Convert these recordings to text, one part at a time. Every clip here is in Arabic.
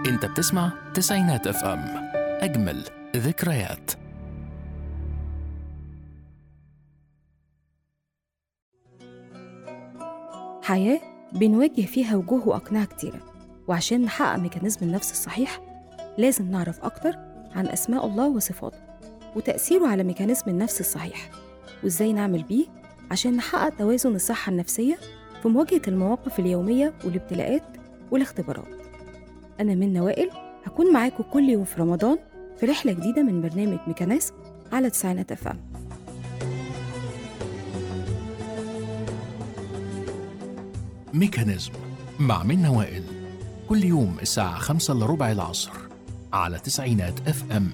انت بتسمع تسعينات اف ام، اجمل ذكريات. حياة بنواجه فيها وجوه وأقنعة كتيرة، وعشان نحقق ميكانيزم النفس الصحيح لازم نعرف أكتر عن أسماء الله وصفاته وتأثيره على ميكانيزم النفس الصحيح، وإزاي نعمل بيه عشان نحقق توازن الصحة النفسية في مواجهة المواقف اليومية والابتلاءات والاختبارات. أنا منى وائل، هكون معاكم كل يوم في رمضان في رحلة جديدة من برنامج ميكانيزم على تسعينات اف ام. ميكانيزم مع منى وائل، كل يوم الساعة 5:15 العصر على تسعينات اف ام.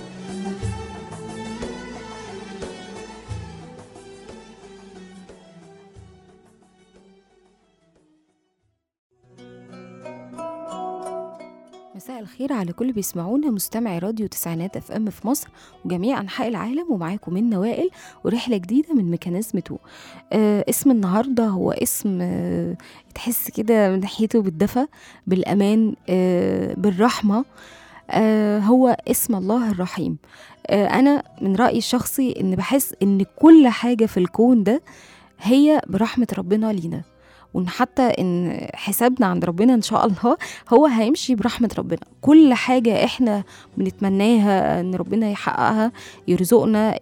مساء الخير على كل بيسمعونا مستمعي راديو تسعينات اف ام في مصر وجميع انحاء العالم، ومعاكم منى وائل ورحله جديده من ميكانيزم 2. اسم النهارده هو اسم تحس كده من ناحيته بالدفى، بالامان، بالرحمه. هو اسم الله الرحيم. انا من رايي الشخصي ان بحس ان كل حاجه في الكون ده هي برحمه ربنا لينا، وان حتى ان حسابنا عند ربنا ان شاء الله هو هيمشي برحمة ربنا. كل حاجة احنا بنتمناها ان ربنا يحققها، يرزقنا،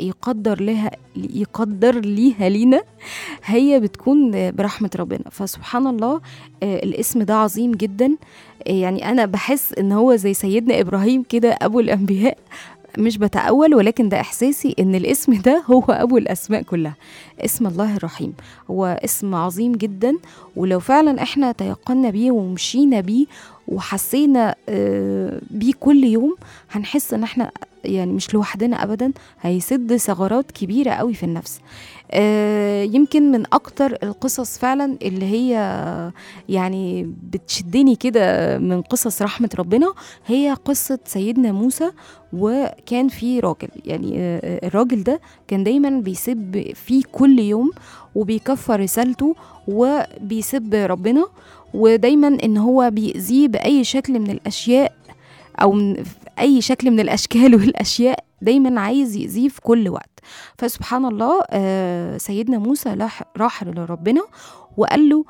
يقدر ليها لينا، هي بتكون برحمة ربنا. فسبحان الله، الاسم ده عظيم جدا. يعني انا بحس ان هو زي سيدنا ابراهيم كده ابو الانبياء، مش بتأول ولكن ده إحساسي إن الاسم ده هو أبو الأسماء كلها. اسم الله الرحيم هو اسم عظيم جدا، ولو فعلا إحنا تيقنا بيه ومشينا بيه وحسينا بيه كل يوم، هنحس إن إحنا يعني مش لوحدنا أبدا، هيسد ثغرات كبيرة قوي في النفس. يمكن من أكتر القصص فعلا اللي هي يعني بتشدني كده من قصص رحمة ربنا هي قصة سيدنا موسى. وكان في راجل، يعني الراجل ده كان دايما بيسب فيه كل يوم وبيكفر رسالته وبيسب ربنا، ودايما ان هو بيأذيه بأي شكل من الأشياء أو من أي شكل من الأشكال والأشياء، دايما عايز يأذيه في كل وقت. فسبحان الله، سيدنا موسى راح لربنا وقال له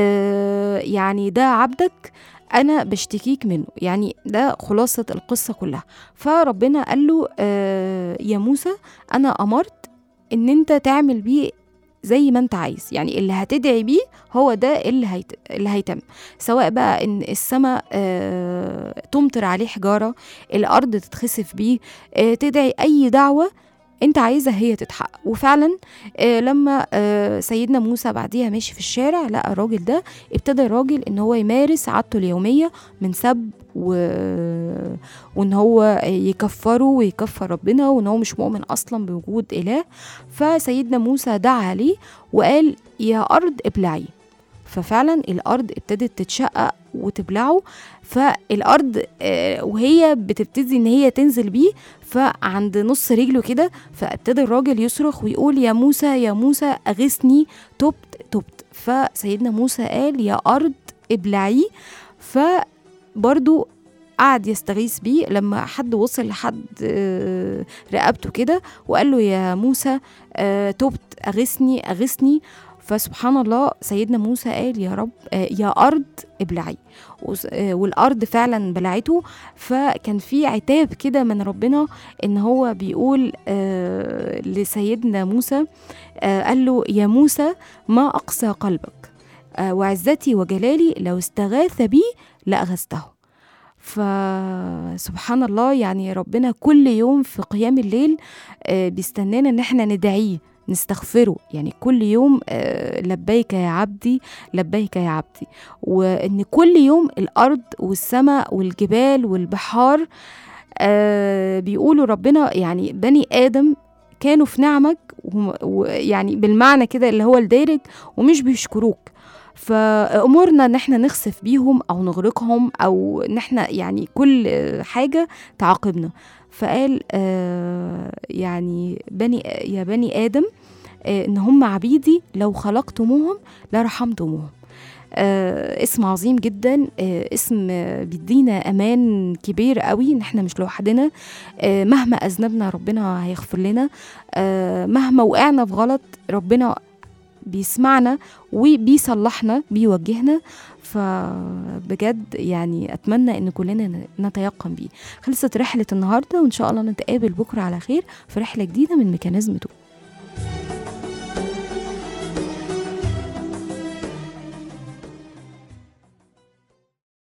يعني ده عبدك أنا بشتكيك منه، يعني ده خلاصة القصة كلها. فربنا قال له يا موسى، أنا أمرت إن أنت تعمل بيه زي ما انت عايز، يعني اللي هتدعي بيه هو ده اللي هيتم، سواء بقى ان السماء تمطر عليه حجارة، الارض تتخسف بيه، تدعي اي دعوة انت عايزة هي تتحقق. وفعلا لما سيدنا موسى بعديها ماشي في الشارع لقى الراجل ده، ابتدى الراجل ان هو يمارس عادته اليومية من سب وان هو يكفره ويكفر ربنا، وان هو مش مؤمن اصلا بوجود اله. فسيدنا موسى دعا عليه وقال يا ارض ابلعي. ففعلا الارض ابتدت تتشقق وتبلعه. فالارض وهي بتبتدي ان هي تنزل بيه، فعند نص رجله كده فابتدى الراجل يصرخ ويقول يا موسى يا موسى اغثني، تبت. فسيدنا موسى قال يا ارض ابلعي. فبرضو قعد يستغيث بيه لما حد وصل لحد رقبته كده وقال له يا موسى تبت، أغثني. فسبحان الله سيدنا موسى قال يا رب يا أرض ابلعي، والأرض فعلا بلعته. فكان في عتاب كده من ربنا إن هو بيقول لسيدنا موسى، قال له يا موسى ما أقسى قلبك، وعزتي وجلالي لو استغاث بي لأغثته. فسبحان الله، يعني ربنا كل يوم في قيام الليل بيستنانا ان احنا ندعيه نستغفره، يعني كل يوم لبيك يا عبدي لبيك يا عبدي. وان كل يوم الارض والسماء والجبال والبحار بيقولوا ربنا، يعني بني ادم كانوا في نعمك، ويعني بالمعنى كده اللي هو الدارج، ومش بيشكروك. فأمورنا ان احنا نخسف بيهم او نغرقهم او ان احنا يعني كل حاجة تعاقبنا. فقال يعني يا بني آدم، ان هم عبيدي لو خلقتموهم لرحمتموهم. اسم عظيم جدا، اسم بيدينا امان كبير قوي ان احنا مش لوحدنا. مهما اذنبنا ربنا هيغفر لنا، مهما وقعنا في غلط ربنا بيسمعنا وبيصلحنا بيوجهنا. فبجد يعني اتمنى ان كلنا نتيقن بيه. خلصت رحلة النهاردة، وان شاء الله نتقابل بكرة على خير في رحلة جديدة من ميكانيزم 2.